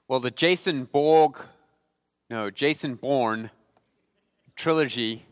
Well, the Jason Bourne trilogy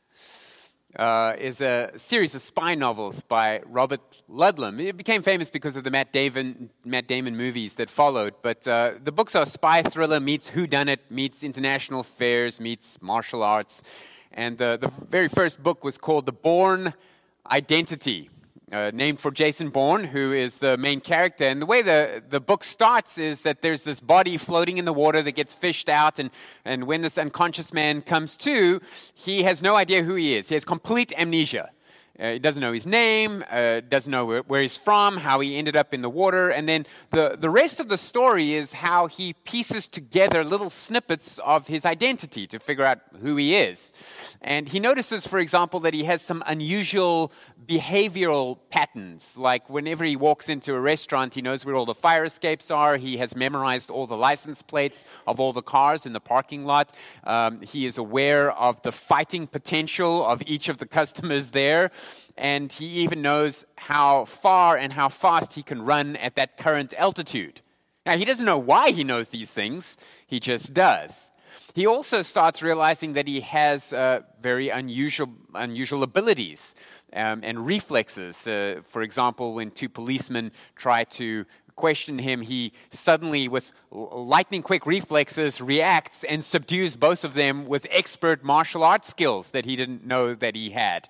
is a series of spy novels by Robert Ludlum. It became famous because of the Matt Damon movies that followed. But the books are spy thriller meets whodunit, meets international affairs, meets martial arts. And the very first book was called The Bourne Identity, named for Jason Bourne, who is the main character. And the way the book starts is that there's this body floating in the water that gets fished out, and when this unconscious man comes to, he has no idea who he is. He has complete amnesia. He doesn't know his name, doesn't know where he's from, how he ended up in the water. And then the rest of the story is how he pieces together little snippets of his identity to figure out who he is. And he notices, for example, that he has some unusual behavioral patterns. Like whenever he walks into a restaurant, he knows where all the fire escapes are. He has memorized all the license plates of all the cars in the parking lot. He is aware of the fighting potential of each of the customers there. And he even knows how far and how fast he can run at that current altitude. Now, he doesn't know why he knows these things. He just does. He also starts realizing that he has very unusual abilities and reflexes. For example, when two policemen try to question him, he suddenly, with lightning-quick reflexes, reacts and subdues both of them with expert martial arts skills that he didn't know that he had.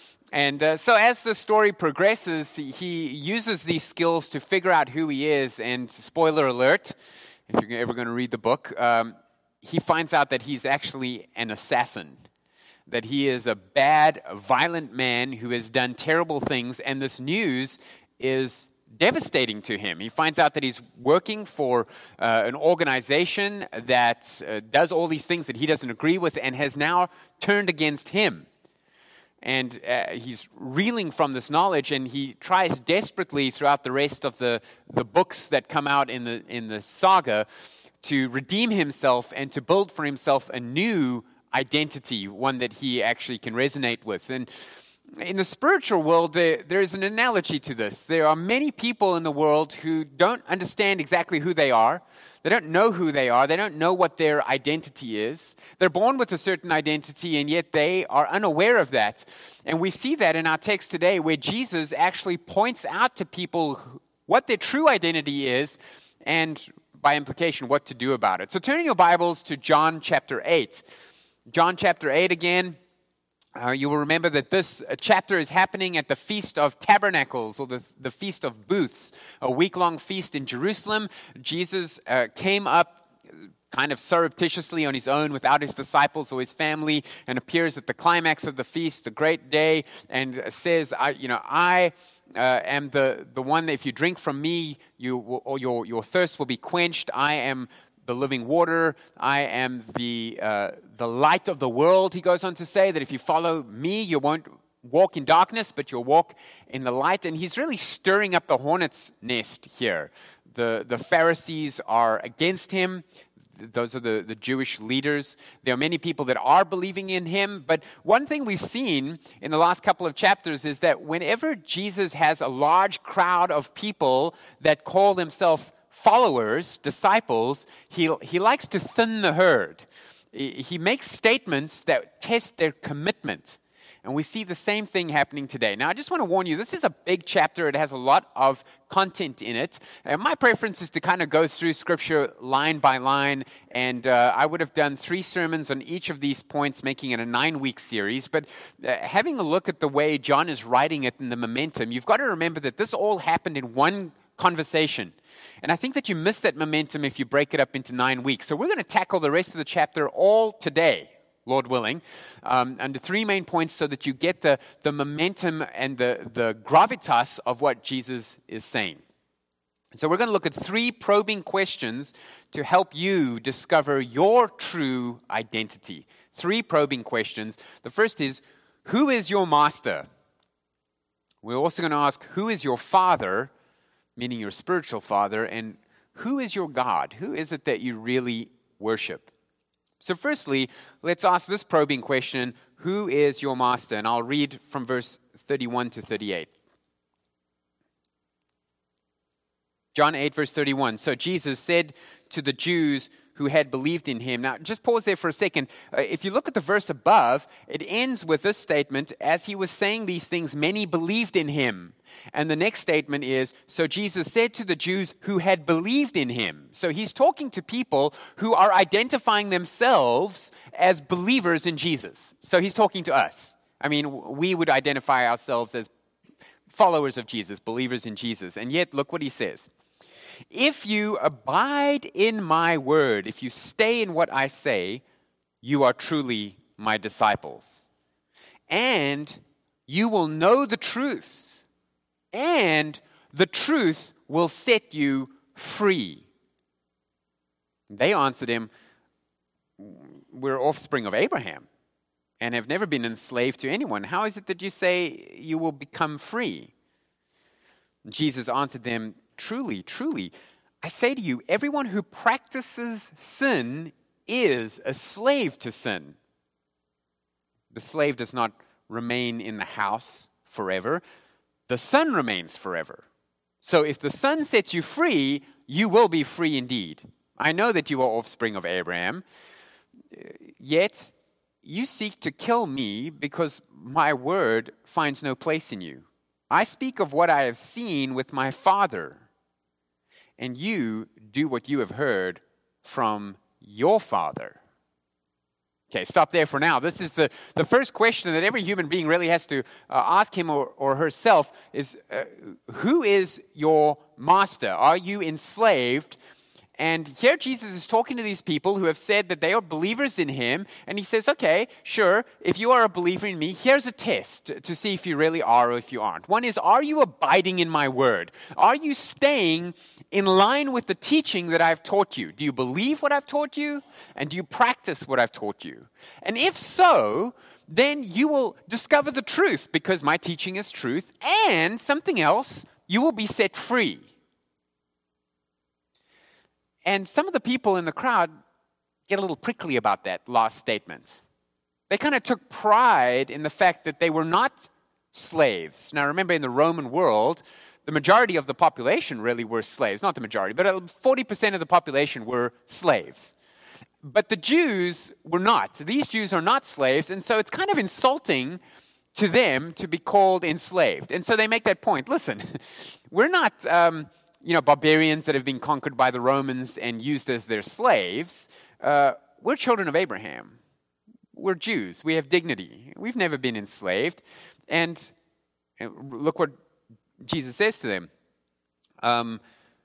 And so as the story progresses, he uses these skills to figure out who he is. And spoiler alert, if you're ever going to read the book, he finds out that he's actually an assassin, that he is a bad, violent man who has done terrible things. And this news is devastating to him. He finds out that he's working for an organization that does all these things that he doesn't agree with and has now turned against him. And he's reeling from this knowledge, and he tries desperately throughout the rest of the books that come out in the saga to redeem himself and to build for himself a new identity, one that he actually can resonate with. And in the spiritual world, there is an analogy to this. There are many people in the world who don't understand exactly who they are. They don't know who they are. They don't know what their identity is. They're born with a certain identity, and yet they are unaware of that. And we see that in our text today, where Jesus actually points out to people what their true identity is, and by implication, what to do about it. So turn in your Bibles to John chapter 8. John chapter 8 again. You will remember that this chapter is happening at the Feast of Tabernacles, or the Feast of Booths, a week-long feast in Jerusalem. Jesus came up kind of surreptitiously on his own without his disciples or his family, and appears at the climax of the feast, the great day, and says, I am the one that if you drink from me, your thirst will be quenched. I am the living water. I am the light of the world. He goes on to say that if you follow me, you won't walk in darkness, but you'll walk in the light. And he's really stirring up the hornet's nest here. The Pharisees are against him. Those are the Jewish leaders. There are many people that are believing in him. But one thing we've seen in the last couple of chapters is that whenever Jesus has a large crowd of people that call themselves followers, disciples, he likes to thin the herd. He makes statements that test their commitment. And we see the same thing happening today. Now, I just want to warn you, this is a big chapter. It has a lot of content in it. And my preference is to kind of go through Scripture line by line. And I would have done 3 sermons on each of these points, making it a 9-week series. But having a look at the way John is writing it and the momentum, you've got to remember that this all happened in one conversation. And I think that you miss that momentum if you break it up into 9 weeks. So we're going to tackle the rest of the chapter all today, Lord willing, under 3 main points so that you get the momentum and the gravitas of what Jesus is saying. So we're going to look at 3 probing questions to help you discover your true identity. 3 probing questions. The first is, who is your master? We're also going to ask, who is your father? Meaning your spiritual father, and who is your God? Who is it that you really worship? So firstly, let's ask this probing question, who is your master? And I'll read from verse 31 to 38. John 8, verse 31. So Jesus said to the Jews who had believed in him. Now, just pause there for a second. If you look at the verse above, it ends with this statement, as he was saying these things, many believed in him. And the next statement is, so Jesus said to the Jews who had believed in him. So he's talking to people who are identifying themselves as believers in Jesus. So he's talking to us. I mean, we would identify ourselves as followers of Jesus, believers in Jesus. And yet, look what he says. If you abide in my word, if you stay in what I say, you are truly my disciples. And you will know the truth, and the truth will set you free. They answered him, we're offspring of Abraham and have never been enslaved to anyone. How is it that you say you will become free? Jesus answered them, truly, truly, I say to you, everyone who practices sin is a slave to sin. The slave does not remain in the house forever. The Son remains forever. So if the Son sets you free, you will be free indeed. I know that you are offspring of Abraham, yet you seek to kill me because my word finds no place in you. I speak of what I have seen with my Father, and you do what you have heard from your father. Okay, stop there for now. This is the first question that every human being really has to ask him or herself is, who is your master? Are you enslaved? And here Jesus is talking to these people who have said that they are believers in him. And he says, okay, sure, if you are a believer in me, here's a test to see if you really are or if you aren't. One is, are you abiding in my word? Are you staying in line with the teaching that I've taught you? Do you believe what I've taught you? And do you practice what I've taught you? And if so, then you will discover the truth, because my teaching is truth. And something else, you will be set free. And some of the people in the crowd get a little prickly about that last statement. They kind of took pride in the fact that they were not slaves. Now remember, in the Roman world, the majority of the population really were slaves. Not the majority, but 40% of the population were slaves. But the Jews were not. These Jews are not slaves, and so it's kind of insulting to them to be called enslaved. And so they make that point. Listen, we're not barbarians that have been conquered by the Romans and used as their slaves. We're children of Abraham. We're Jews. We have dignity. We've never been enslaved. And look what Jesus says to them.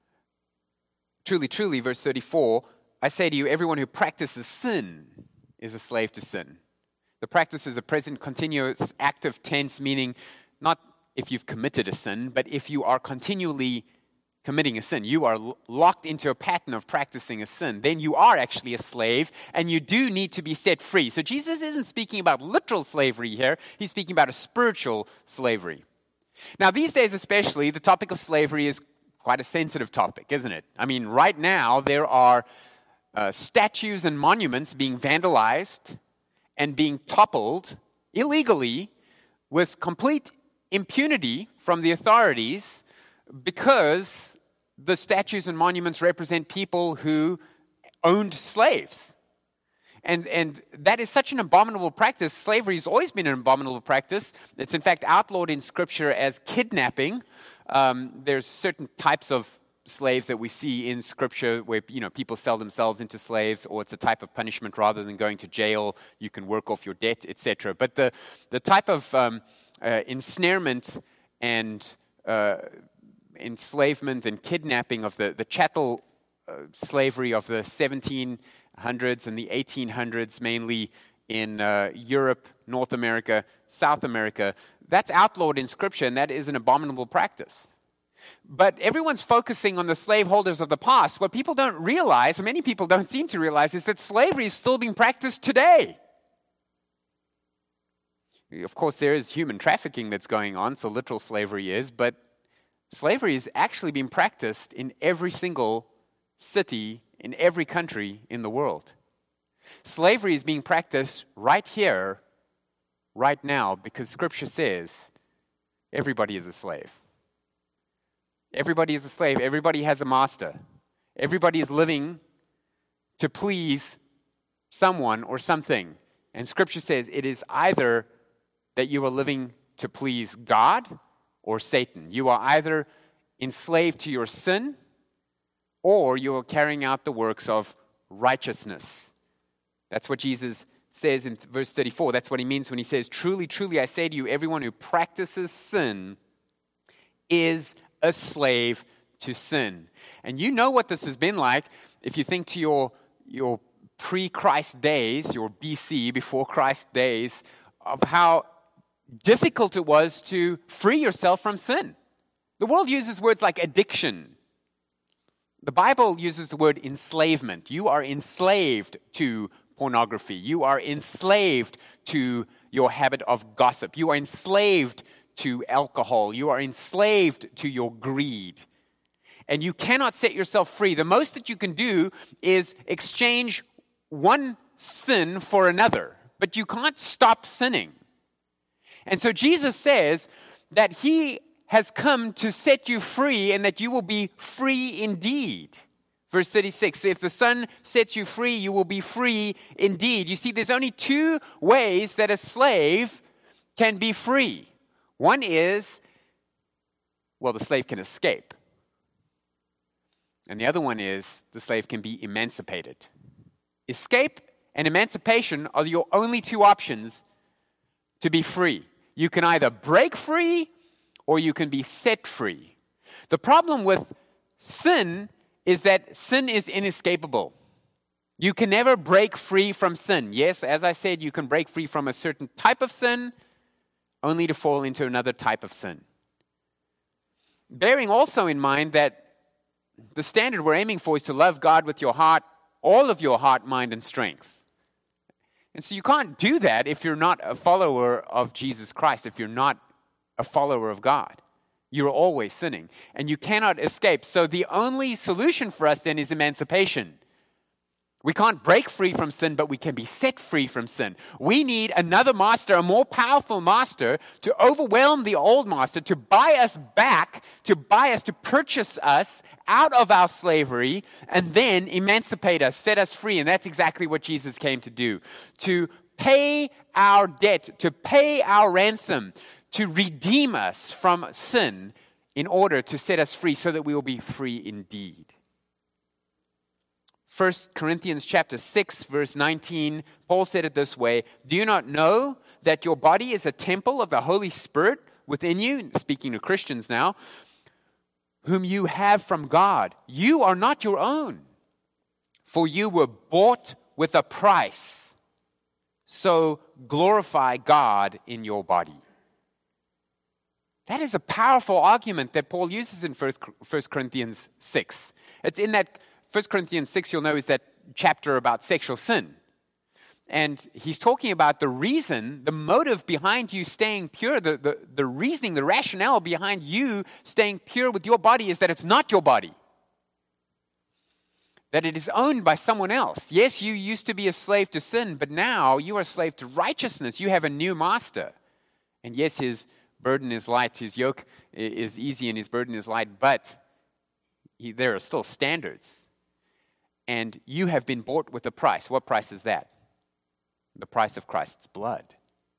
Truly, truly, verse 34, I say to you, everyone who practices sin is a slave to sin. The practice is a present continuous active tense, meaning not if you've committed a sin, but if you are continually committing a sin, you are locked into a pattern of practicing a sin, then you are actually a slave, and you do need to be set free. So Jesus isn't speaking about literal slavery here. He's speaking about a spiritual slavery. Now, these days especially, the topic of slavery is quite a sensitive topic, isn't it? I mean, right now, there are statues and monuments being vandalized and being toppled illegally with complete impunity from the authorities, because the statues and monuments represent people who owned slaves. And that is such an abominable practice. Slavery has always been an abominable practice. It's in fact outlawed in Scripture as kidnapping. There's certain types of slaves that we see in Scripture where people sell themselves into slaves, or it's a type of punishment rather than going to jail. You can work off your debt, etc. But the type of ensnarement and enslavement and kidnapping of the chattel slavery of the 1700s and the 1800s, mainly in Europe, North America, South America, that's outlawed in Scripture, and that is an abominable practice. But everyone's focusing on the slaveholders of the past. What people don't realize, or many people don't seem to realize, is that slavery is still being practiced today. Of course, there is human trafficking that's going on, so literal slavery is, but slavery is actually being practiced in every single city, in every country in the world. Slavery is being practiced right here, right now, because Scripture says everybody is a slave. Everybody is a slave. Everybody has a master. Everybody is living to please someone or something. And Scripture says it is either that you are living to please God or Satan. You are either enslaved to your sin or you are carrying out the works of righteousness. That's what Jesus says in verse 34. That's what he means when he says, "Truly, truly, I say to you, everyone who practices sin is a slave to sin." And you know what this has been like if you think to your pre-Christ days, your BC, before Christ days, of how difficult it was to free yourself from sin. The world uses words like addiction. The Bible uses the word enslavement. You are enslaved to pornography. You are enslaved to your habit of gossip. You are enslaved to alcohol. You are enslaved to your greed. And you cannot set yourself free. The most that you can do is exchange one sin for another, but you can't stop sinning. And so Jesus says that he has come to set you free and that you will be free indeed. Verse 36, if the Son sets you free, you will be free indeed. You see, there's only two ways that a slave can be free. One is, well, the slave can escape. And the other one is, the slave can be emancipated. Escape and emancipation are your only two options to be free. You can either break free or you can be set free. The problem with sin is that sin is inescapable. You can never break free from sin. Yes, as I said, you can break free from a certain type of sin, only to fall into another type of sin. Bearing also in mind that the standard we're aiming for is to love God with your heart, all of your heart, mind, and strength. And so you can't do that if you're not a follower of Jesus Christ, if you're not a follower of God. You're always sinning, and you cannot escape. So the only solution for us then is emancipation. We can't break free from sin, but we can be set free from sin. We need another master, a more powerful master, to overwhelm the old master, to buy us back, to purchase us out of our slavery, and then emancipate us, set us free. And that's exactly what Jesus came to do. To pay our debt, to pay our ransom, to redeem us from sin in order to set us free so that we will be free indeed. 1 Corinthians chapter 6, verse 19, Paul said it this way, "Do you not know that your body is a temple of the Holy Spirit within you?" Speaking to Christians now, "whom you have from God. You are not your own, for you were bought with a price. So glorify God in your body." That is a powerful argument that Paul uses in 1 Corinthians 6. It's in that 1 Corinthians 6, you'll know, is that chapter about sexual sin. And he's talking about the reason, the motive behind you staying pure, the reasoning, the rationale behind you staying pure with your body is that it's not your body. That it is owned by someone else. Yes, you used to be a slave to sin, but now you are a slave to righteousness. You have a new master. And yes, his burden is light, his yoke is easy, and his burden is light, but there are still standards. And you have been bought with a price. What price is that? The price of Christ's blood.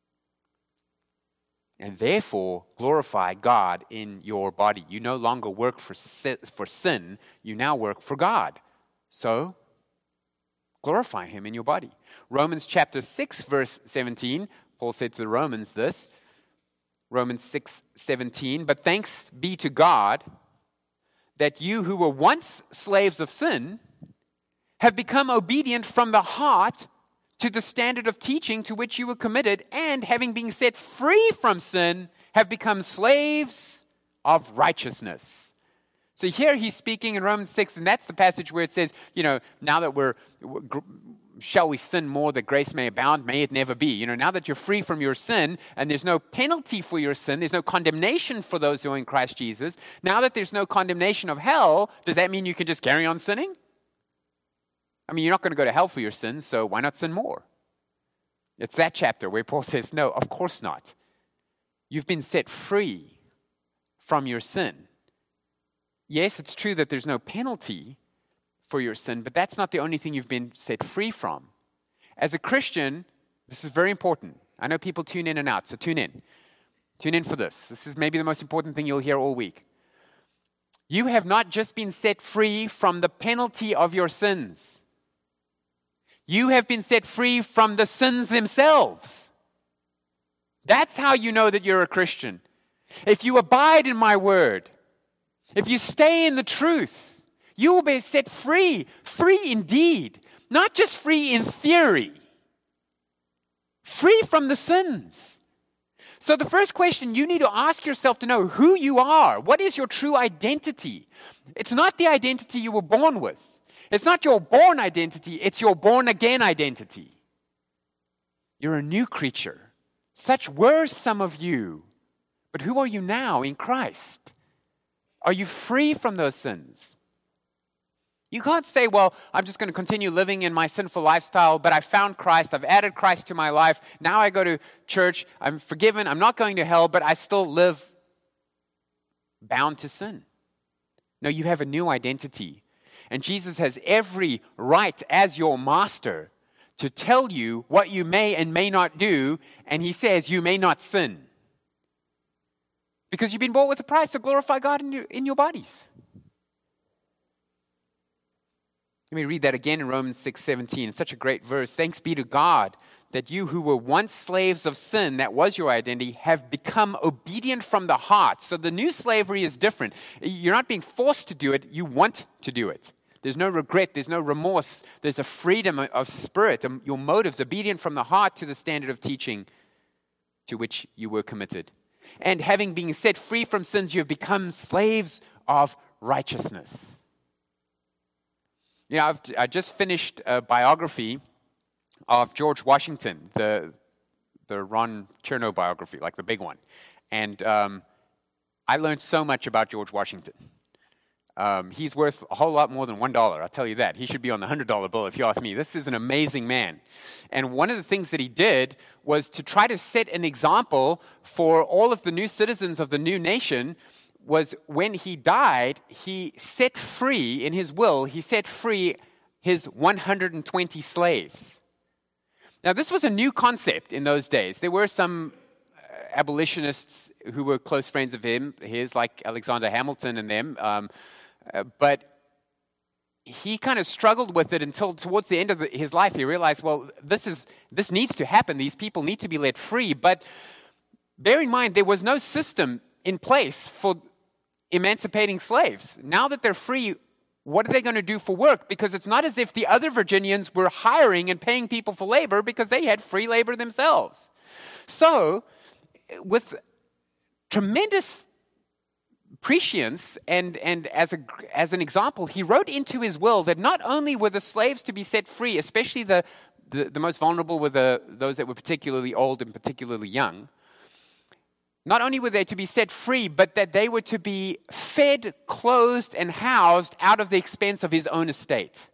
And therefore, glorify God in your body. You no longer work for sin. You now work for God. So, glorify him in your body. Romans chapter 6, verse 17, Paul said to the Romans this, Romans 6:17, "But thanks be to God that you who were once slaves of sin have become obedient from the heart to the standard of teaching to which you were committed, and having been set free from sin, have become slaves of righteousness." So here he's speaking in Romans 6, and that's the passage where it says, now that shall we sin more that grace may abound? May it never be. Now that you're free from your sin, and there's no penalty for your sin, there's no condemnation for those who are in Christ Jesus, now that there's no condemnation of hell, does that mean you can just carry on sinning? I mean, you're not going to go to hell for your sins, so why not sin more? It's that chapter where Paul says, no, of course not. You've been set free from your sin. Yes, it's true that there's no penalty for your sin, but that's not the only thing you've been set free from. As a Christian, this is very important. I know people tune in and out, so tune in. Tune in for this. This is maybe the most important thing you'll hear all week. You have not just been set free from the penalty of your sins. You have been set free from the sins themselves. That's how you know that you're a Christian. If you abide in my word, if you stay in the truth, you will be set free, free indeed, not just free in theory, free from the sins. So the first question you need to ask yourself to know who you are. What is your true identity? It's not the identity you were born with. It's not your born identity. It's your born again identity. You're a new creature. Such were some of you. But who are you now in Christ? Are you free from those sins? You can't say, well, I'm just going to continue living in my sinful lifestyle, but I found Christ, I've added Christ to my life, now I go to church, I'm forgiven, I'm not going to hell, but I still live bound to sin. No, you have a new identity. And Jesus has every right as your master to tell you what you may and may not do, and he says you may not sin. Because you've been bought with a price to glorify God in your bodies. Let me read that again in Romans 6:17. It's such a great verse. Thanks be to God that you who were once slaves of sin, that was your identity, have become obedient from the heart. So the new slavery is different. You're not being forced to do it. You want to do it. There's no regret. There's no remorse. There's a freedom of spirit. Your motives, obedient from the heart to the standard of teaching to which you were committed. And having been set free from sins, you have become slaves of righteousness. You know, I just finished a biography of George Washington, the Ron Chernow biography, like the big one. And I learned so much about George Washington. He's worth a whole lot more than $1, I'll tell you that. He should be on the $100 bill if you ask me. This is an amazing man. And one of the things that he did was to try to set an example for all of the new citizens of the new nation. Was when he died, he set free, in his will, he set free his 120 slaves. Now, this was a new concept in those days. There were some abolitionists who were close friends of his, like Alexander Hamilton and them, but he kind of struggled with it until towards the end of his life. He realized, well, this needs to happen. These people need to be let free. But bear in mind, there was no system in place for emancipating slaves. Now that they're free, what are they going to do for work? Because it's not as if the other Virginians were hiring and paying people for labor because they had free labor themselves. So, with tremendous prescience and as an example, he wrote into his will that not only were the slaves to be set free, especially the most vulnerable were those that were particularly old and particularly young. Not only were they to be set free, but that they were to be fed, clothed, and housed out of the expense of his own estate.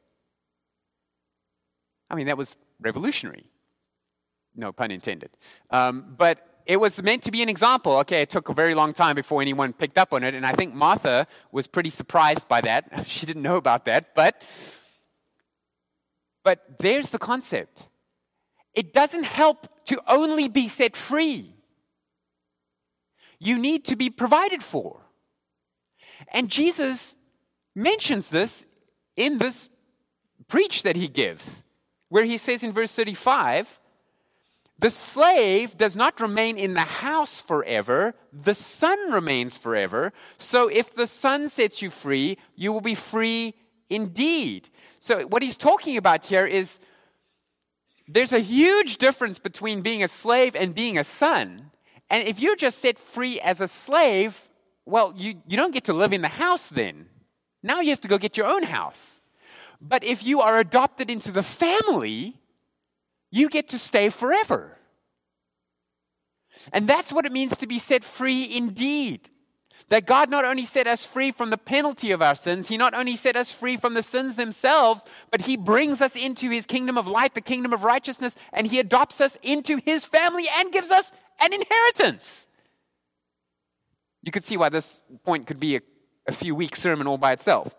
I mean, that was revolutionary. No pun intended. But it was meant to be an example. Okay, it took a very long time before anyone picked up on it, and I think Martha was pretty surprised by that. She didn't know about that, but there's the concept. It doesn't help to only be set free. You need to be provided for. And Jesus mentions this in this preach that he gives, where he says in verse 35, the slave does not remain in the house forever, the son remains forever. So if the son sets you free, you will be free indeed. So what he's talking about here is there's a huge difference between being a slave and being a son. And if you're just set free as a slave, well, you don't get to live in the house then. Now you have to go get your own house. But if you are adopted into the family, you get to stay forever. And that's what it means to be set free indeed. That God not only set us free from the penalty of our sins, he not only set us free from the sins themselves, but he brings us into his kingdom of light, the kingdom of righteousness, and he adopts us into his family and gives us an inheritance. You could see why this point could be a a few week sermon all by itself.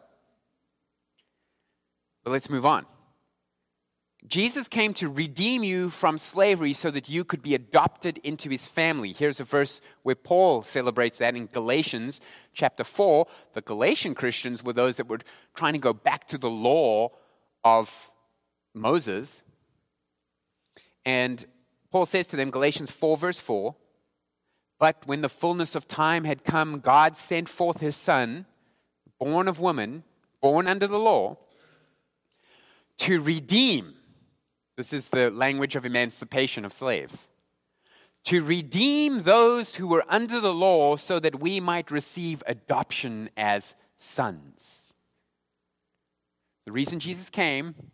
But let's move on. Jesus came to redeem you from slavery so that you could be adopted into his family. Here's a verse where Paul celebrates that in Galatians chapter 4. The Galatian Christians were those that were trying to go back to the law of Moses. And Paul says to them, Galatians 4 verse 4, "But when the fullness of time had come, God sent forth his Son, born of woman, born under the law, to redeem." This is the language of emancipation of slaves. "To redeem those who were under the law so that we might receive adoption as sons." The reason Jesus came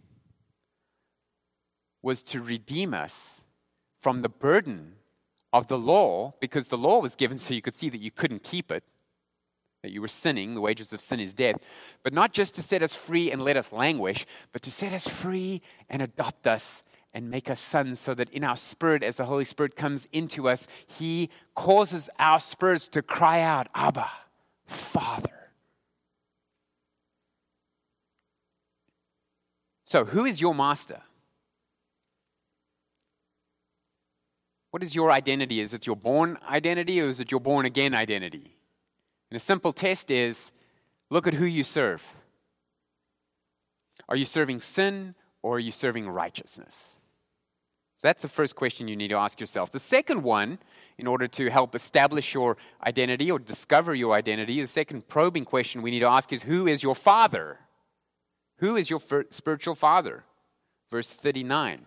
was to redeem us from the burden of the law, because the law was given so you could see that you couldn't keep it, that you were sinning, the wages of sin is death, but not just to set us free and let us languish, but to set us free and adopt us and make us sons, so that in our spirit, as the Holy Spirit comes into us, he causes our spirits to cry out, "Abba, Father." So, who is your master? What is your identity? Is it your born identity, or is it your born again identity? And a simple test is, look at who you serve. Are you serving sin, or are you serving righteousness? So that's the first question you need to ask yourself. The second one, in order to help establish your identity or discover your identity, the second probing question we need to ask is, who is your father? Who is your spiritual father? Verse 39.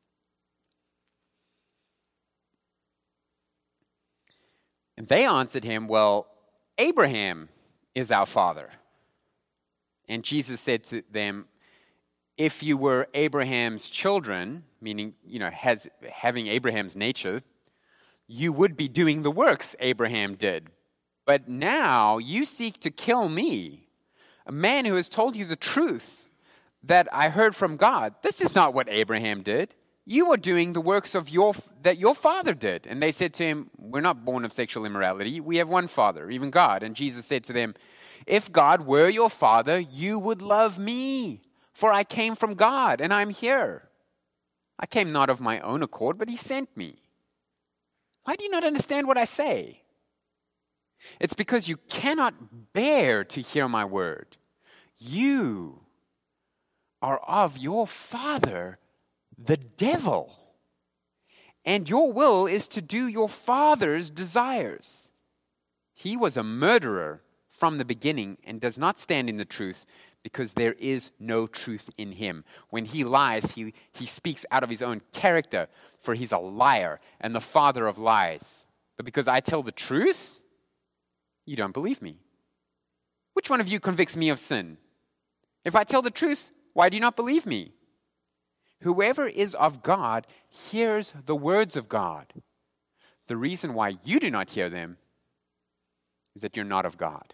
And they answered him, "Well, Abraham is our father." And Jesus said to them, "If you were Abraham's children," meaning, having Abraham's nature, "you would be doing the works Abraham did. But now you seek to kill me, a man who has told you the truth that I heard from God. This is not what Abraham did. You are doing the works that your father did." And they said to him, "We're not born of sexual immorality. We have one father, even God." And Jesus said to them, "If God were your father, you would love me, for I came from God, and I'm here. I came not of my own accord, but he sent me. Why do you not understand what I say? It's because you cannot bear to hear my word. You are of your father, the devil, and your will is to do your father's desires. He was a murderer from the beginning and does not stand in the truth, because there is no truth in him. When he lies, he speaks out of his own character, for he's a liar and the father of lies. But because I tell the truth, you don't believe me. Which one of you convicts me of sin? If I tell the truth, why do you not believe me? Whoever is of God hears the words of God. The reason why you do not hear them is that you're not of God."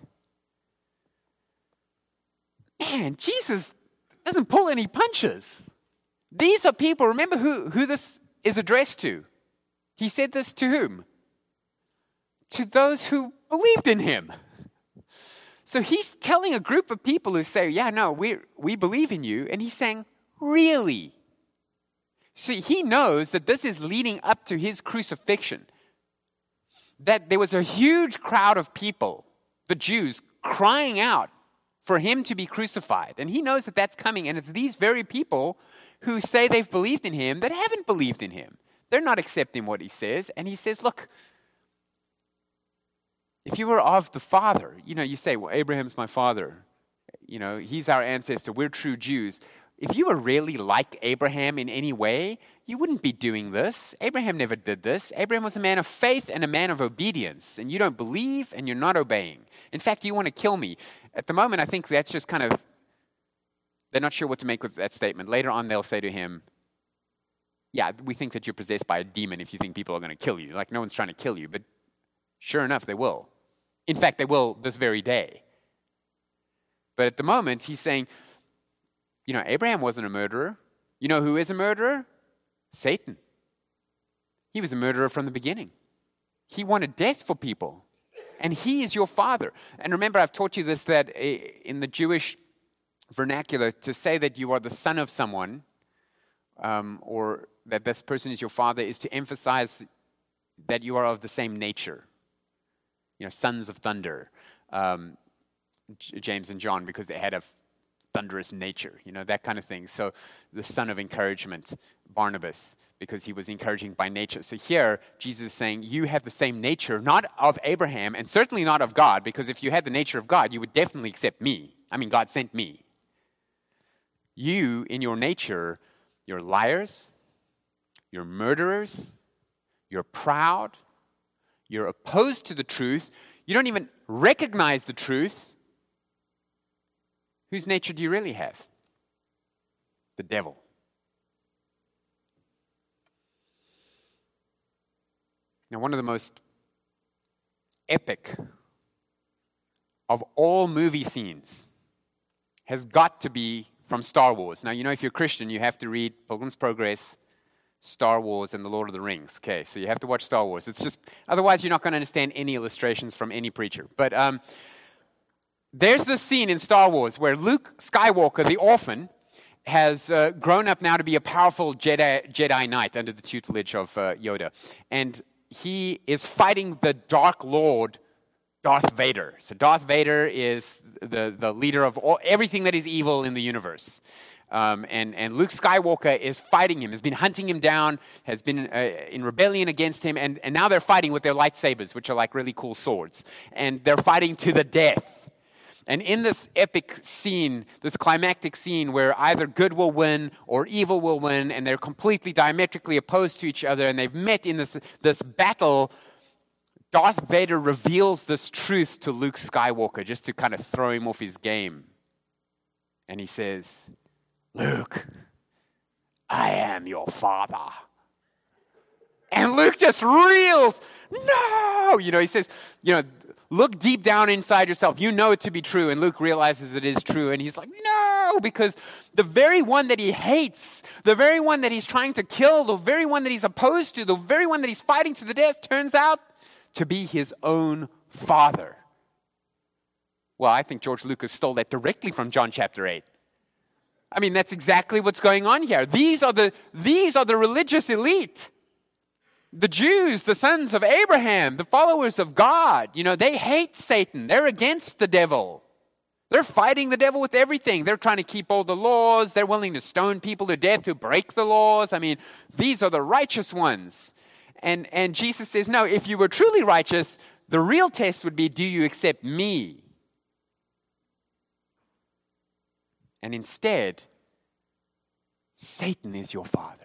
Man, Jesus doesn't pull any punches. These are people, remember who this is addressed to. He said this to whom? To those who believed in him. So he's telling a group of people who say, "Yeah, no, we believe in you." And he's saying, "Really?" See, he knows that this is leading up to his crucifixion. That there was a huge crowd of people, the Jews, crying out for him to be crucified. And he knows that that's coming. And it's these very people who say they've believed in him that haven't believed in him. They're not accepting what he says. And he says, look, if you were of the Father, you say, "Well, Abraham's my father. He's our ancestor. We're true Jews." If you were really like Abraham in any way, you wouldn't be doing this. Abraham never did this. Abraham was a man of faith and a man of obedience. And you don't believe and you're not obeying. In fact, you want to kill me. At the moment, I think that's just they're not sure what to make with that statement. Later on, they'll say to him, "Yeah, we think that you're possessed by a demon if you think people are going to kill you." Like, no one's trying to kill you. But sure enough, they will. In fact, they will this very day. But at the moment, he's saying, Abraham wasn't a murderer. You know who is a murderer? Satan. He was a murderer from the beginning. He wanted death for people. And he is your father. And remember, I've taught you this, that in the Jewish vernacular, to say that you are the son of someone, or that this person is your father, is to emphasize that you are of the same nature. Sons of thunder, James and John, because they had a thunderous nature, that kind of thing. So the son of encouragement, Barnabas, because he was encouraging by nature. So here, Jesus is saying, you have the same nature, not of Abraham, and certainly not of God, because if you had the nature of God, you would definitely accept me. God sent me. You, in your nature, you're liars, you're murderers, you're proud, you're opposed to the truth, you don't even recognize the truth. Whose nature do you really have? The devil. Now, one of the most epic of all movie scenes has got to be from Star Wars. Now, if you're a Christian, you have to read Pilgrim's Progress, Star Wars, and The Lord of the Rings. Okay, so you have to watch Star Wars. It's just, otherwise you're not going to understand any illustrations from any preacher. But there's this scene in Star Wars where Luke Skywalker, the orphan, has grown up now to be a powerful Jedi Knight under the tutelage of Yoda. And he is fighting the Dark Lord, Darth Vader. So Darth Vader is the leader of everything that is evil in the universe. And Luke Skywalker is fighting him, has been hunting him down, has been in rebellion against him, and now they're fighting with their lightsabers, which are like really cool swords. And they're fighting to the death. And in this epic scene, this climactic scene where either good will win or evil will win, and they're completely diametrically opposed to each other, and they've met in this battle, Darth Vader reveals this truth to Luke Skywalker just to kind of throw him off his game. And he says, Luke, I am your father. And Luke just reels. No! He says, look deep down inside yourself. You know it to be true. And Luke realizes it is true. And he's like, no, because the very one that he hates, the very one that he's trying to kill, the very one that he's opposed to, the very one that he's fighting to the death turns out to be his own father. Well, I think George Lucas stole that directly from John chapter 8. That's exactly what's going on here. These are the religious elite. The Jews, the sons of Abraham, the followers of God, they hate Satan. They're against the devil. They're fighting the devil with everything. They're trying to keep all the laws. They're willing to stone people to death who break the laws. These are the righteous ones. And Jesus says, no, if you were truly righteous, the real test would be, do you accept me? And instead, Satan is your father.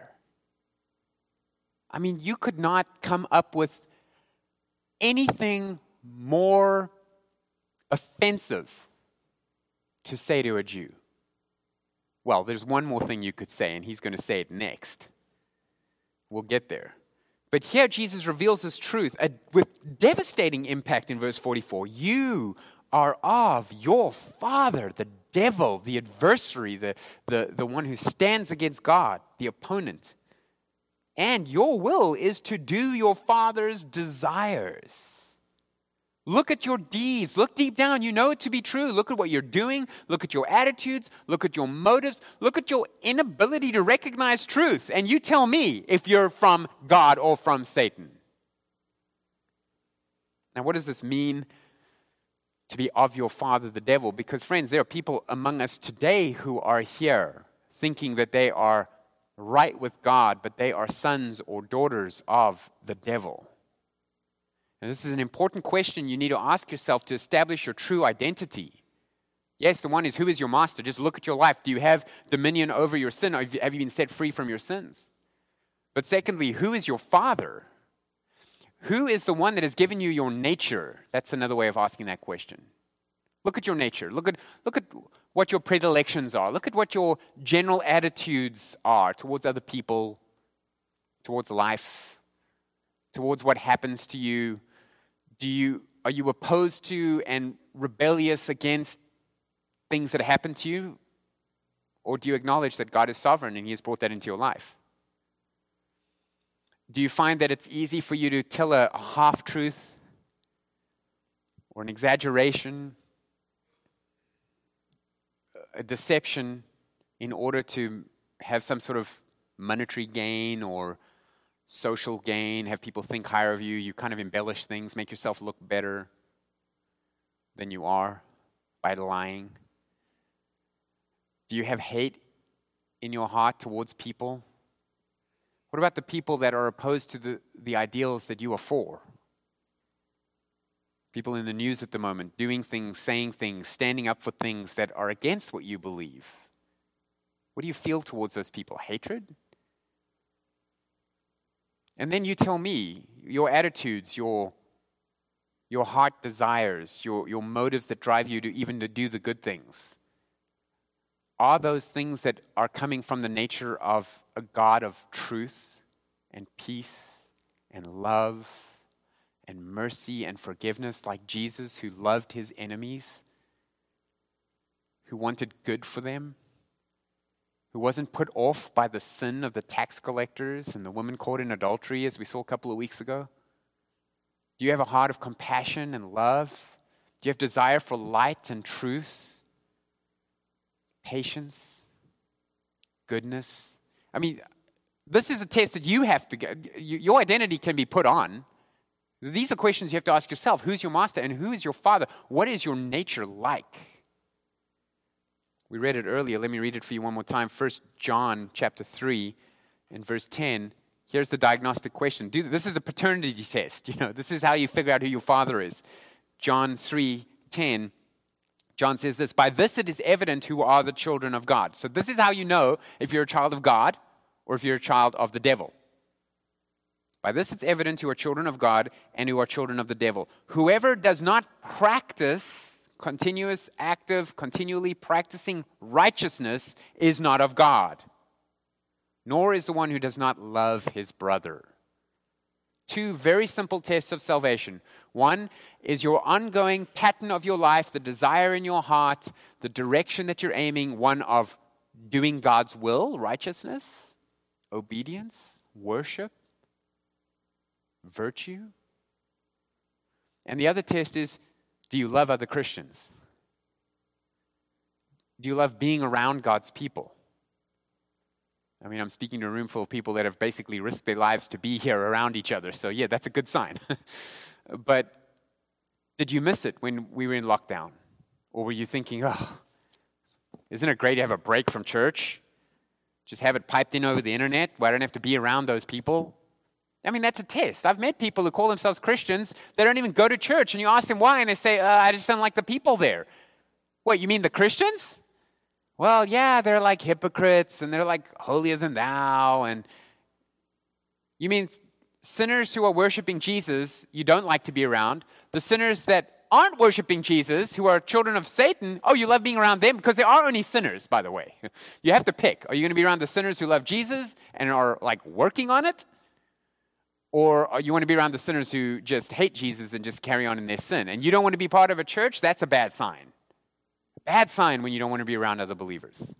You could not come up with anything more offensive to say to a Jew. Well, there's one more thing you could say, and he's going to say it next. We'll get there. But here Jesus reveals this truth with devastating impact in verse 44. You are of your father, the devil, the adversary, the one who stands against God, the opponent. And your will is to do your father's desires. Look at your deeds. Look deep down. You know it to be true. Look at what you're doing. Look at your attitudes. Look at your motives. Look at your inability to recognize truth. And you tell me if you're from God or from Satan. Now, what does this mean to be of your father, the devil? Because, friends, there are people among us today who are here thinking that they are right with God, but they are sons or daughters of the devil. And this is an important question you need to ask yourself to establish your true identity. Yes, the one is, who is your master? Just look at your life. Do you have dominion over your sin? Or have you been set free from your sins? But secondly, who is your father? Who is the one that has given you your nature? That's another way of asking that question. Look at your nature. Look at what your predilections are. Look at what your general attitudes are towards other people, towards life, towards what happens to you. Are you opposed to and rebellious against things that happen to you? Or do you acknowledge that God is sovereign and He has brought that into your life? Do you find that it's easy for you to tell a half-truth? or an exaggeration, a deception in order to have some sort of monetary gain or social gain, have people think higher of you. You kind of embellish things, make yourself look better than you are by lying. Do you have hate in your heart towards people? What about the people that are opposed to the ideals that you are for? People in the news at the moment, doing things, saying things, standing up for things that are against what you believe. What do you feel towards those people? Hatred? And then you tell me your attitudes, your heart desires, your motives that drive you to even to do the good things. Are those things that are coming from the nature of a God of truth and peace and love and mercy and forgiveness, like Jesus, who loved his enemies, who wanted good for them, who wasn't put off by the sin of the tax collectors and the woman caught in adultery, as we saw a couple of weeks ago? Do you have a heart of compassion and love? Do you have desire for light and truth, patience, goodness? I mean, this is a test that you have to get. Your identity can be put on. These are questions you have to ask yourself. Who's your master and who is your father? What is your nature like? We read it earlier. Let me read it for you one more time. 1 John chapter 3 and verse 10. Here's the diagnostic question. This is a paternity test. This is how you figure out who your father is. John 3:10. John says this, "By this it is evident who are the children of God." So this is how you know if you're a child of God or if you're a child of the devil. By this it's evident who are children of God and who are children of the devil. Whoever does not practice continuous, active, continually practicing righteousness is not of God, nor is the one who does not love his brother. Two very simple tests of salvation. One is your ongoing pattern of your life, the desire in your heart, the direction that you're aiming, one of doing God's will, righteousness, obedience, worship, virtue. And the other test is, do you love other Christians? Do you love being around God's people? I mean, I'm speaking to a room full of people that have basically risked their lives to be here around each other. So yeah, that's a good sign. But did you miss it when we were in lockdown? Or were you thinking, oh, isn't it great to have a break from church? Just have it piped in over the internet where I don't have to be around those people? I mean, that's a test. I've met people who call themselves Christians. They don't even go to church. And you ask them why, and they say, I just don't like the people there. What, you mean the Christians? Well, yeah, they're like hypocrites, and they're like holier than thou. And you mean sinners who are worshiping Jesus, you don't like to be around. The sinners that aren't worshiping Jesus, who are children of Satan, oh, you love being around them, because there are only sinners, by the way. You have to pick. Are you going to be around the sinners who love Jesus and are like working on it? Or you want to be around the sinners who just hate Jesus and just carry on in their sin? And you don't want to be part of a church? That's a bad sign. A bad sign when you don't want to be around other believers.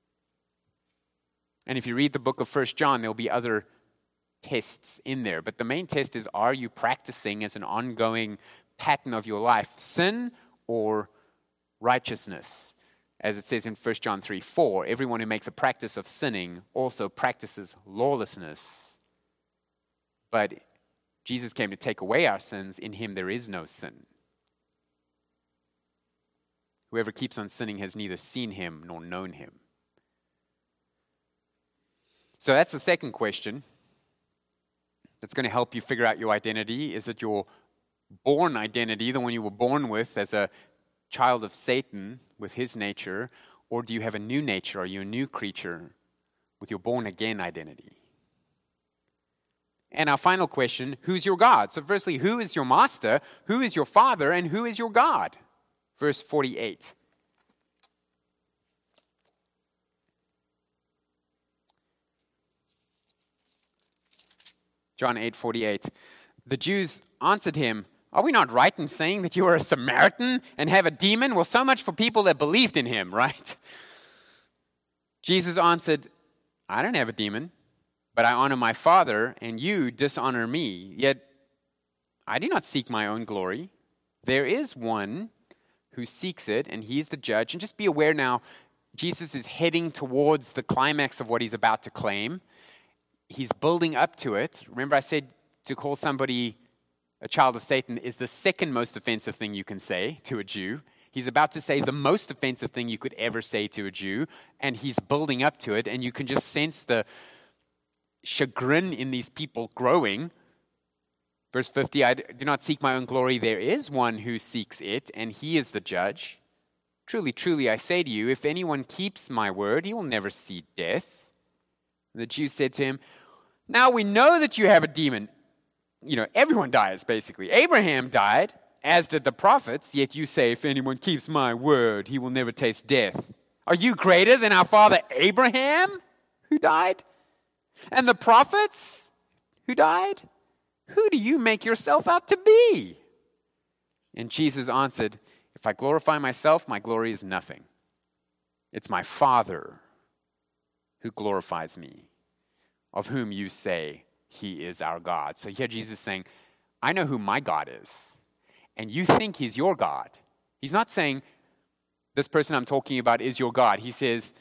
And if you read the book of 1 John, there'll be other tests in there. But the main test is, are you practicing as an ongoing pattern of your life sin or righteousness? As it says in 1 John 3:4, everyone who makes a practice of sinning also practices lawlessness. But Jesus came to take away our sins. In him there is no sin. Whoever keeps on sinning has neither seen him nor known him. So that's the second question that's going to help you figure out your identity. Is it your born identity, the one you were born with as a child of Satan with his nature, or do you have a new nature? Are you a new creature with your born-again identity? And our final question, who's your God? So firstly, who is your master? Who is your father? And who is your God? Verse 48. John 8:48. The Jews answered him, "Are we not right in saying that you are a Samaritan and have a demon?" Well, so much for people that believed in him, right? Jesus answered, "I don't have a demon, but I honor my Father, and you dishonor me. Yet I do not seek my own glory. There is one who seeks it, and he's the judge. And just be aware now, Jesus is heading towards the climax of what he's about to claim. He's building up to it. Remember I said to call somebody a child of Satan is the second most offensive thing you can say to a Jew. He's about to say the most offensive thing you could ever say to a Jew, and he's building up to it, and you can just sense the chagrin in these people growing. Verse 50, I do not seek my own glory. There is one who seeks it, and he is the judge. Truly, truly, I say to you, if anyone keeps my word, he will never see death. And the Jews said to him, now we know that you have a demon. Everyone dies, basically. Abraham died, as did the prophets, yet you say, if anyone keeps my word, he will never taste death. Are you greater than our father Abraham, who died? And the prophets who died? Who do you make yourself out to be? And Jesus answered, if I glorify myself, my glory is nothing. It's my Father who glorifies me, of whom you say he is our God. So here Jesus is saying, I know who my God is, and you think he's your God. He's not saying, this person I'm talking about is your God. He says,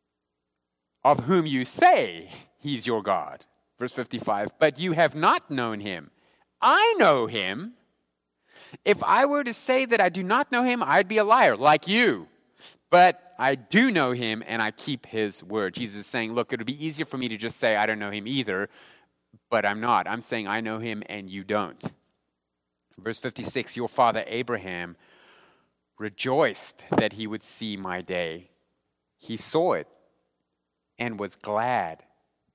of whom you say he's your God. Verse 55, but you have not known him. I know him. If I were to say that I do not know him, I'd be a liar, like you. But I do know him, and I keep his word. Jesus is saying, look, it would be easier for me to just say I don't know him either, but I'm not. I'm saying I know him, and you don't. Verse 56, your father Abraham rejoiced that he would see my day. He saw it and was glad.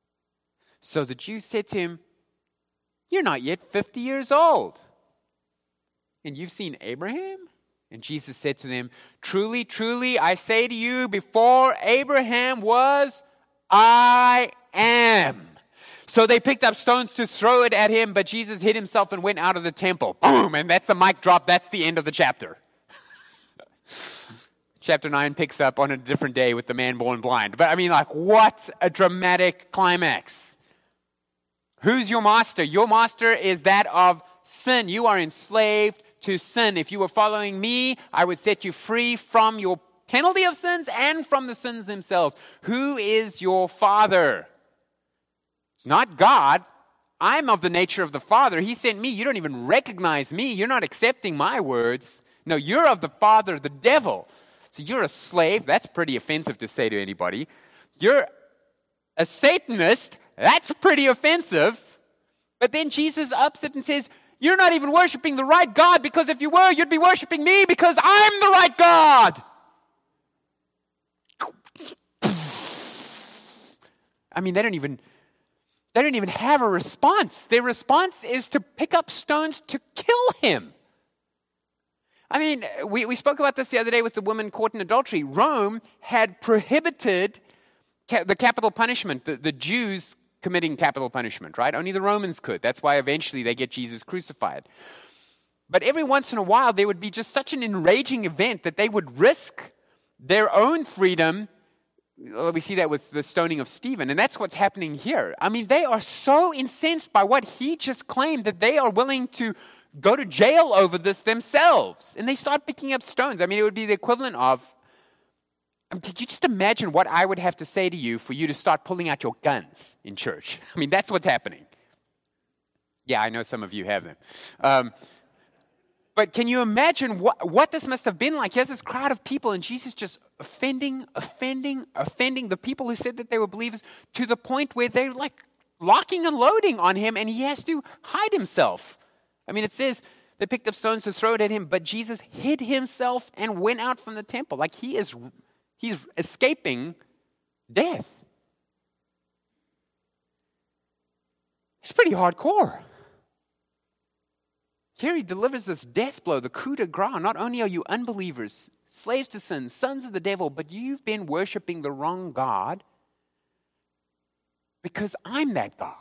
So the Jews said to him, you're not yet 50 years old, and you've seen Abraham? And Jesus said to them, truly, truly, I say to you, before Abraham was, I am. So they picked up stones to throw it at him, but Jesus hid himself and went out of the temple. Boom, and that's the mic drop. That's the end of the chapter. Chapter 9 picks up on a different day with the man born blind. But what a dramatic climax. Who's your master? Your master is that of sin. You are enslaved to sin. If you were following me, I would set you free from your penalty of sins and from the sins themselves. Who is your father? It's not God. I'm of the nature of the Father. He sent me. You don't even recognize me. You're not accepting my words. No, you're of the father, the devil. So you're a slave. That's pretty offensive to say to anybody. You're a Satanist. That's pretty offensive. But then Jesus ups it and says, you're not even worshiping the right God, because if you were, you'd be worshiping me because I'm the right God. They don't even have a response. Their response is to pick up stones to kill him. We spoke about this the other day with the woman caught in adultery. Rome had prohibited the capital punishment, the Jews committing capital punishment, right? Only the Romans could. That's why eventually they get Jesus crucified. But every once in a while, there would be just such an enraging event that they would risk their own freedom. We see that with the stoning of Stephen, and that's what's happening here. They are so incensed by what he just claimed that they are willing to go to jail over this themselves. And they start picking up stones. It would be the equivalent of, could you just imagine what I would have to say to you for you to start pulling out your guns in church? That's what's happening. Yeah, I know some of you have them. But can you imagine what this must have been like? He has this crowd of people, and Jesus just offending the people who said that they were believers to the point where they're like locking and loading on him, and he has to hide himself. It says they picked up stones to throw it at him, but Jesus hid himself and went out from the temple. He's escaping death. It's pretty hardcore. Here he delivers this death blow, the coup de grace. Not only are you unbelievers, slaves to sin, sons of the devil, but you've been worshiping the wrong God because I'm that God.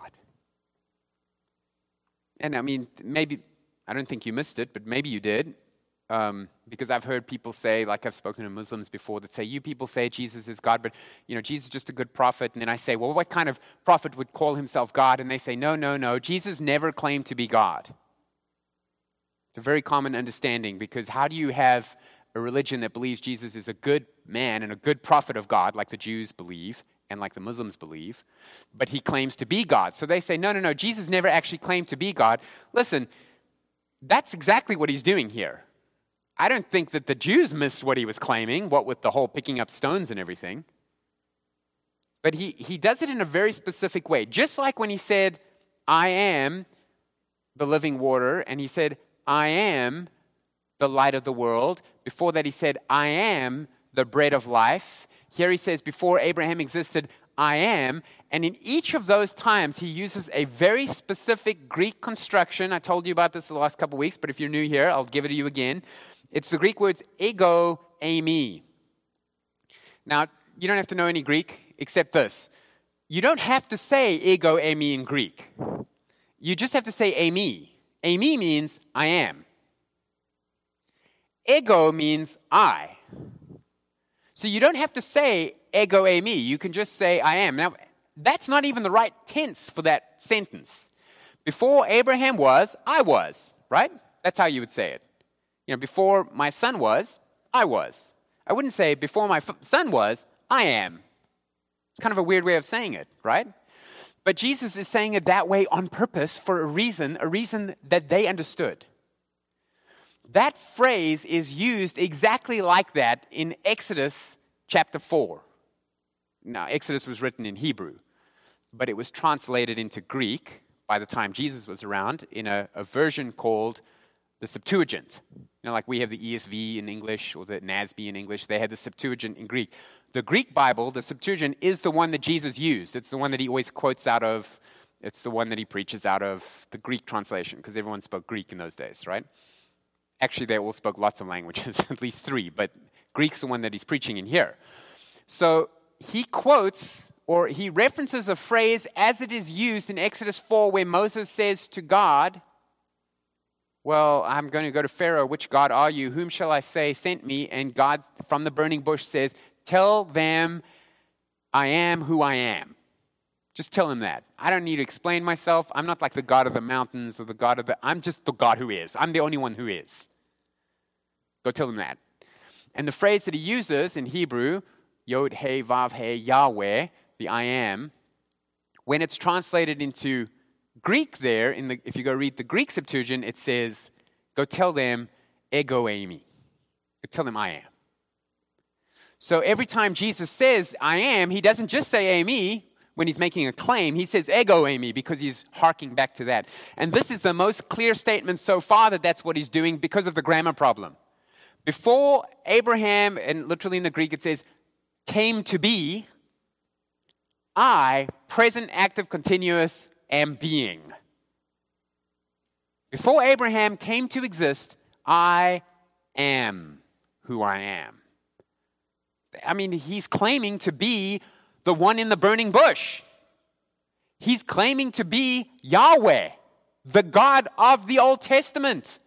And maybe, I don't think you missed it, but maybe you did. Because I've heard people say, like I've spoken to Muslims before, that say, you people say Jesus is God, but Jesus is just a good prophet. And then I say, well, what kind of prophet would call himself God? And they say, no. Jesus never claimed to be God. It's a very common understanding, because how do you have a religion that believes Jesus is a good man and a good prophet of God, like the Jews believe and like the Muslims believe, but he claims to be God? So they say, no, Jesus never actually claimed to be God. Listen, that's exactly what he's doing here. I don't think that the Jews missed what he was claiming, what with the whole picking up stones and everything. But he does it in a very specific way. Just like when he said, I am the living water, and he said, I am the light of the world. Before that, he said, I am the bread of life. Here he says, before Abraham existed, I am. And in each of those times, he uses a very specific Greek construction. I told you about this the last couple of weeks, but if you're new here, I'll give it to you again. It's the Greek words ego, eimi. Now, you don't have to know any Greek except this. You don't have to say ego, eimi in Greek. You just have to say eimi. Eimi means I am. Ego means I. So you don't have to say ego, eimi. You can just say I am. Now, that's not even the right tense for that sentence. Before Abraham was, I was, right? That's how you would say it. Before my son was, I was. I wouldn't say before my son was, I am. It's kind of a weird way of saying it, right? But Jesus is saying it that way on purpose for a reason that they understood. That phrase is used exactly like that in Exodus chapter 4. Now, Exodus was written in Hebrew, but it was translated into Greek by the time Jesus was around in a version called the Septuagint. Like we have the ESV in English or the NASB in English, they had the Septuagint in Greek. The Greek Bible, the Septuagint, is the one that Jesus used. It's the one that he always quotes out of. It's the one that he preaches out of, the Greek translation, because everyone spoke Greek in those days, right? Actually, they all spoke lots of languages, at least 3, but Greek's the one that he's preaching in here. So he quotes, or he references a phrase as it is used in Exodus 4, where Moses says to God, well, I'm going to go to Pharaoh. Which God are you? Whom shall I say sent me? And God from the burning bush says, tell them I am who I am. Just tell them that. I don't need to explain myself. I'm not like the God of the mountains or the God of the... I'm just the God who is. I'm the only one who is. Go tell them that. And the phrase that he uses in Hebrew, Yod, He, Vav, He, Yahweh, the I am, when it's translated into Greek there, if you go read the Greek Septuagint, it says, go tell them, ego eimi. Go tell them I am. So every time Jesus says I am, he doesn't just say eimi when he's making a claim. He says ego eimi because he's harking back to that. And this is the most clear statement so far that that's what he's doing because of the grammar problem. Before Abraham, and literally in the Greek it says, came to be, I, present active continuous, am being. Before Abraham came to exist, I am who I am. I mean, he's claiming to be the one in the burning bush. He's claiming to be Yahweh, the God of the Old Testament.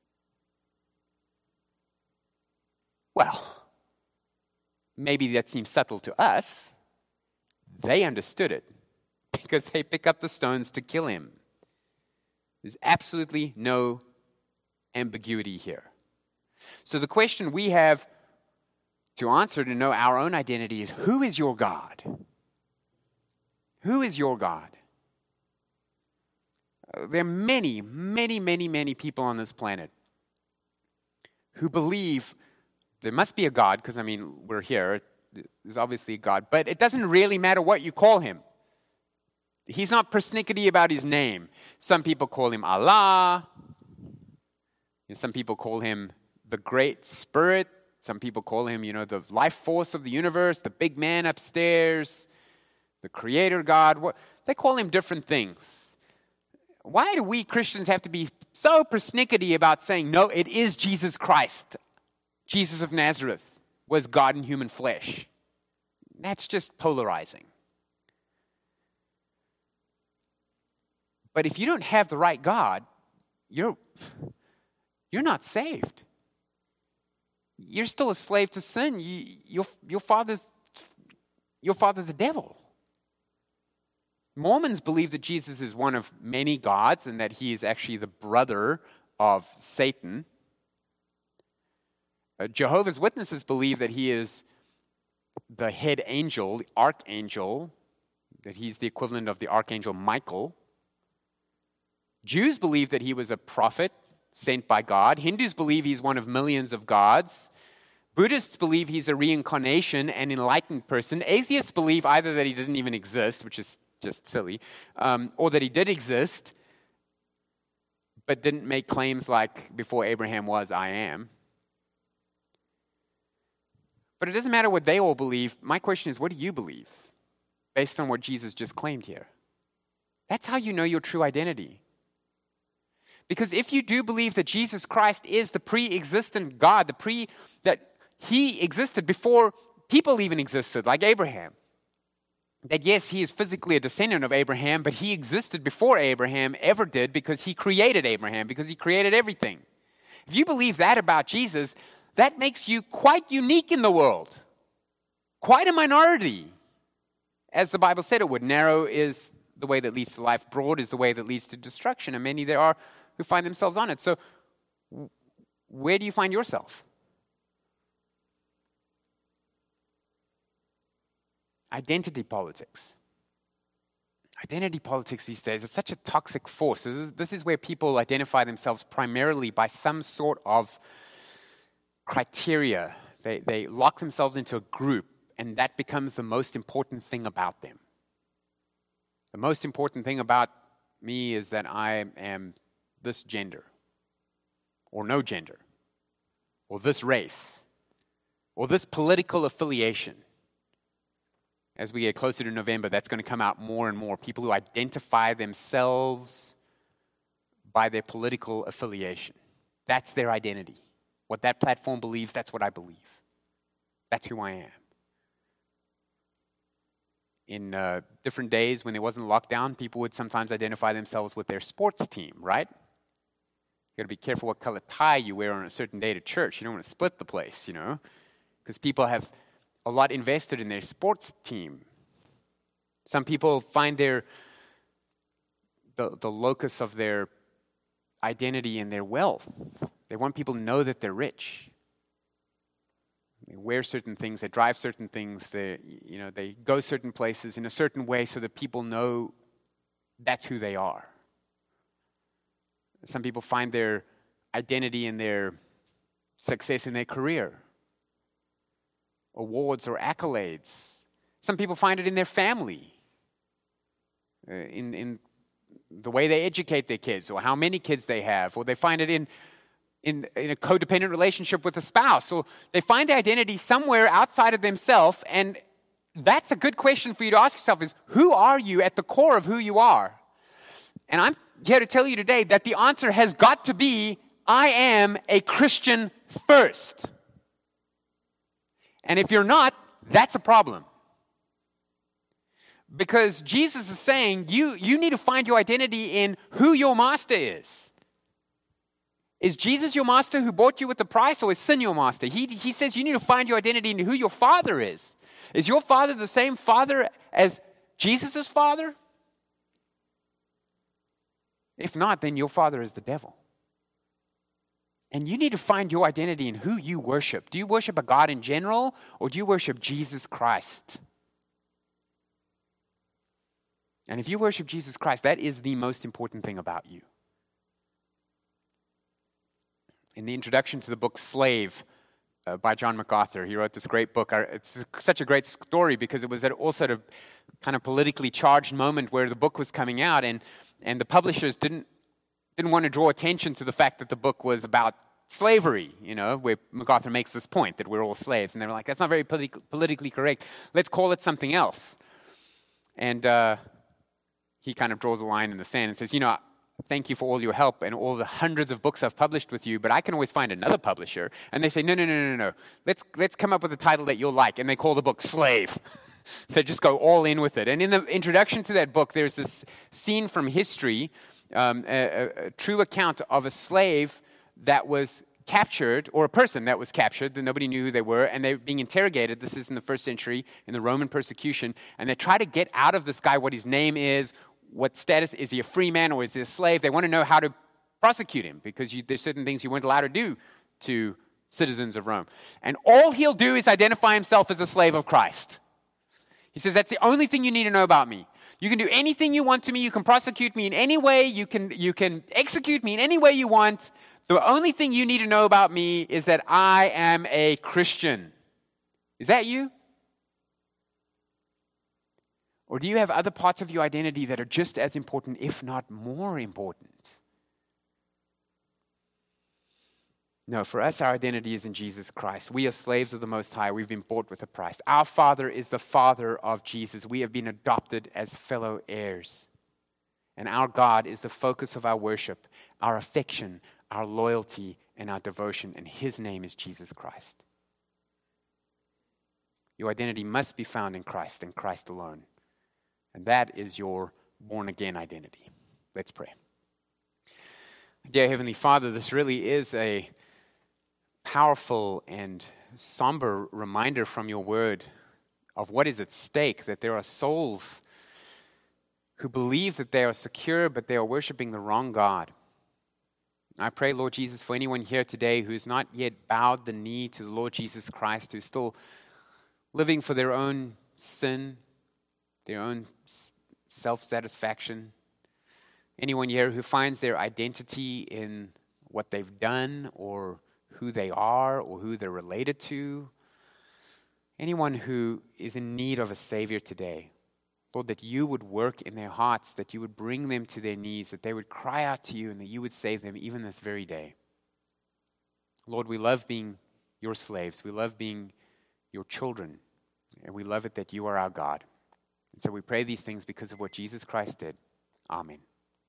Well, maybe that seems subtle to us. They understood it because they pick up the stones to kill him. There's absolutely no ambiguity here. So the question we have to answer to know our own identity is, who is your God? Who is your God? There are many, many, many, many people on this planet who believe there must be a God, because, we're here. There's obviously a God. But it doesn't really matter what you call him. He's not persnickety about his name. Some people call him Allah. Some people call him the Great Spirit. Some people call him, the life force of the universe, the big man upstairs, the creator God. They call him different things. Why do we Christians have to be so persnickety about saying, no, it is Jesus Christ? Jesus of Nazareth was God in human flesh. That's just polarizing. But if you don't have the right God, you're not saved. You're still a slave to sin. Your father's the devil. Mormons believe that Jesus is one of many gods and that he is actually the brother of Satan. Jehovah's Witnesses believe that he is the head angel, the archangel, that he's the equivalent of the archangel Michael. Jews believe that he was a prophet sent by God. Hindus believe he's one of millions of gods. Buddhists believe he's a reincarnation, an enlightened person. Atheists believe either that he didn't even exist, which is just silly, or that he did exist, but didn't make claims like, before Abraham was, I am. But it doesn't matter what they all believe. My question is, what do you believe based on what Jesus just claimed here? That's how you know your true identity. Because if you do believe that Jesus Christ is the pre-existent God, that he existed before people even existed, like Abraham, that yes, he is physically a descendant of Abraham, but he existed before Abraham ever did because he created Abraham, because he created everything. If you believe that about Jesus, that makes you quite unique in the world, quite a minority, as the Bible said it would. Narrow is the way that leads to life, broad is the way that leads to destruction, and many there are who find themselves on it. So where do you find yourself? Identity politics. Identity politics these days is such a toxic force. This is where people identify themselves primarily by some sort of criteria. They lock themselves into a group, and that becomes the most important thing about them. The most important thing about me is that I am this gender, or no gender, or this race, or this political affiliation. As we get closer to November, that's going to come out more and more. People who identify themselves by their political affiliation. That's their identity. What that platform believes, that's what I believe. That's who I am. In different days when there wasn't a lockdown, people would sometimes identify themselves with their sports team, right? You got to be careful what color tie you wear on a certain day to church. You don't want to split the place, because people have a lot invested in their sports team. Some people find the locus of their identity in their wealth. They want people to know that they're rich. They wear certain things, they drive certain things, they go certain places in a certain way so that people know that's who they are. Some people find their identity in their success in their career, awards or accolades. Some people find it in their family, in the way they educate their kids, or how many kids they have, or they find it in a codependent relationship with a spouse, or they find their identity somewhere outside of themselves. And that's a good question for you to ask yourself: is who are you at the core of who you are? And I'm here to tell you today that the answer has got to be, I am a Christian first. And if you're not, that's a problem. Because Jesus is saying you need to find your identity in who your master is. Is Jesus your master who bought you with the price, or is sin your master? He says you need to find your identity in who your father is. Is your father the same father as Jesus' father? If not, then your father is the devil. And you need to find your identity in who you worship. Do you worship a God in general, or do you worship Jesus Christ? And if you worship Jesus Christ, that is the most important thing about you. In the introduction to the book Slave by John MacArthur, he wrote this great book. It's such a great story because it was also at a kind of politically charged moment where the book was coming out, and the publishers didn't want to draw attention to the fact that the book was about slavery, where MacArthur makes this point that we're all slaves. And they were like, that's not very politically correct. Let's call it something else. And he kind of draws a line in the sand and says, thank you for all your help and all the hundreds of books I've published with you, but I can always find another publisher. And they say, no. Let's come up with a title that you'll like. And they call the book Slave. They just go all in with it. And in the introduction to that book, there's this scene from history, a true account of a slave that was captured, or a person that was captured, that nobody knew who they were, and they were being interrogated. This is in the first century, in the Roman persecution, and they try to get out of this guy what his name is, what status, is he a free man or is he a slave? They want to know how to prosecute him because there's certain things you weren't allowed to do to citizens of Rome. And all he'll do is identify himself as a slave of Christ. He says, that's the only thing you need to know about me. You can do anything you want to me. You can prosecute me in any way. You can execute me in any way you want. The only thing you need to know about me is that I am a Christian. Is that you? Or do you have other parts of your identity that are just as important, if not more important? No, for us, our identity is in Jesus Christ. We are slaves of the Most High. We've been bought with a price. Our Father is the Father of Jesus. We have been adopted as fellow heirs. And our God is the focus of our worship, our affection, our loyalty, and our devotion. And His name is Jesus Christ. Your identity must be found in Christ and Christ alone. And that is your born-again identity. Let's pray. Dear Heavenly Father, this really is a powerful and somber reminder from your word of what is at stake, that there are souls who believe that they are secure, but they are worshiping the wrong God. I pray, Lord Jesus, for anyone here today who's not yet bowed the knee to the Lord Jesus Christ, who's still living for their own sin, their own self-satisfaction. Anyone here who finds their identity in what they've done or who they are or who they're related to. Anyone who is in need of a Savior today. Lord, that you would work in their hearts, that you would bring them to their knees, that they would cry out to you and that you would save them even this very day. Lord, we love being your slaves. We love being your children. And we love it that you are our God. And so we pray these things because of what Jesus Christ did. Amen.